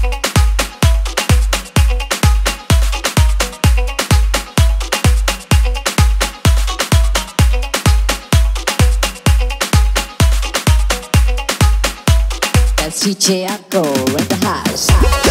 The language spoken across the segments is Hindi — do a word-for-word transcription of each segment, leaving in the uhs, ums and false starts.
D J Akko in the house.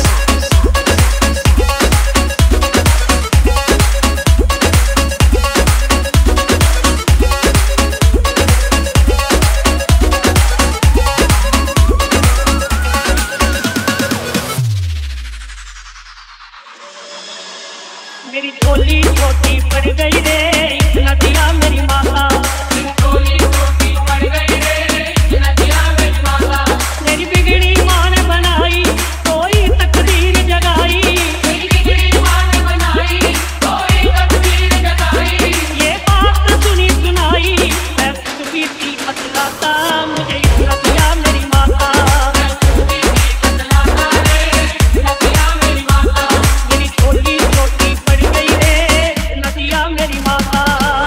मेरी झोली छोटी पड़ गई रे, इतना दिया मेरी माता। मेरी झोली छोटी पड़ गई रे, इतना दिया मेरी माता। मेरी बिगड़ी माँ ने बनाई कोई तकदीर जगाई। मेरी बिगड़ी माँ ने बनाई कोई तकदीर जगाई। ये बात सुनी सुनाई मैं खुद भी थी बतलाता, मुझे इतना दिया मेरी माता। मैं खुद भी थी बतलाता रे, इतना दिया मेरी माता। मेरी झोली छोटी पड़ गई रे, इतना दिया मेरी माता।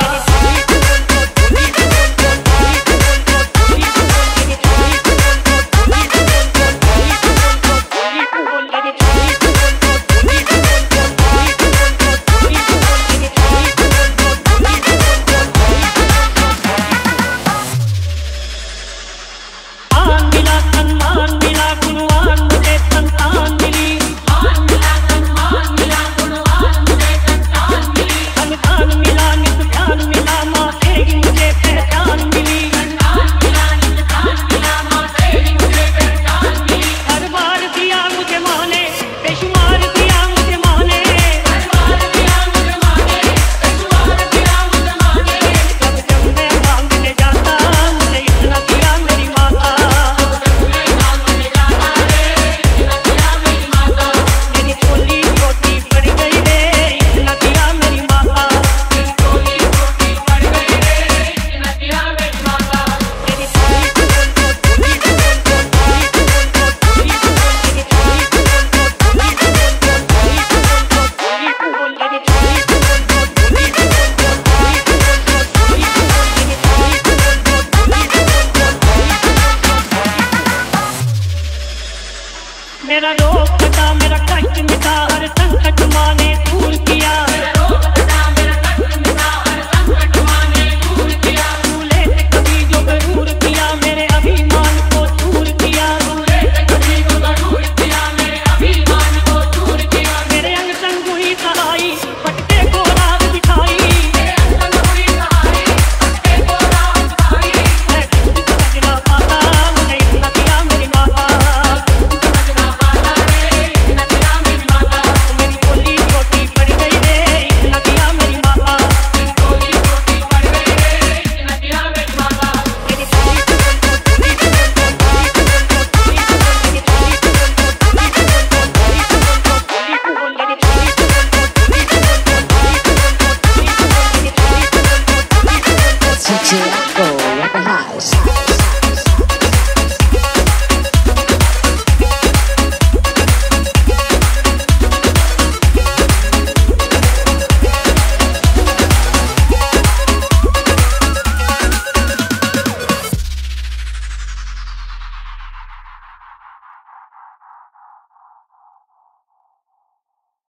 मेरा रोग कटा, मेरा कष्ट मिटा, हर संकट माँ ने दूर किया। मेरा रोग कटा, मेरा कष्ट मिटा, हर संकट माँ ने दूर किया। भूले से कभी जो गरूर किया, मेरे अभिमान को दूर किया। भूले से कभी जो गरूर किया, मेरे अभिमान को दूर किया। मेरे अंग संग हुई सहाई, फटके को राह दिखाई। मेरे अंग संग हुई सहाई, फटके को राह दिखाई। मैं खुद समझ ना पाता, मुझे इतना दिया मेरी माता। D J Akko in the house.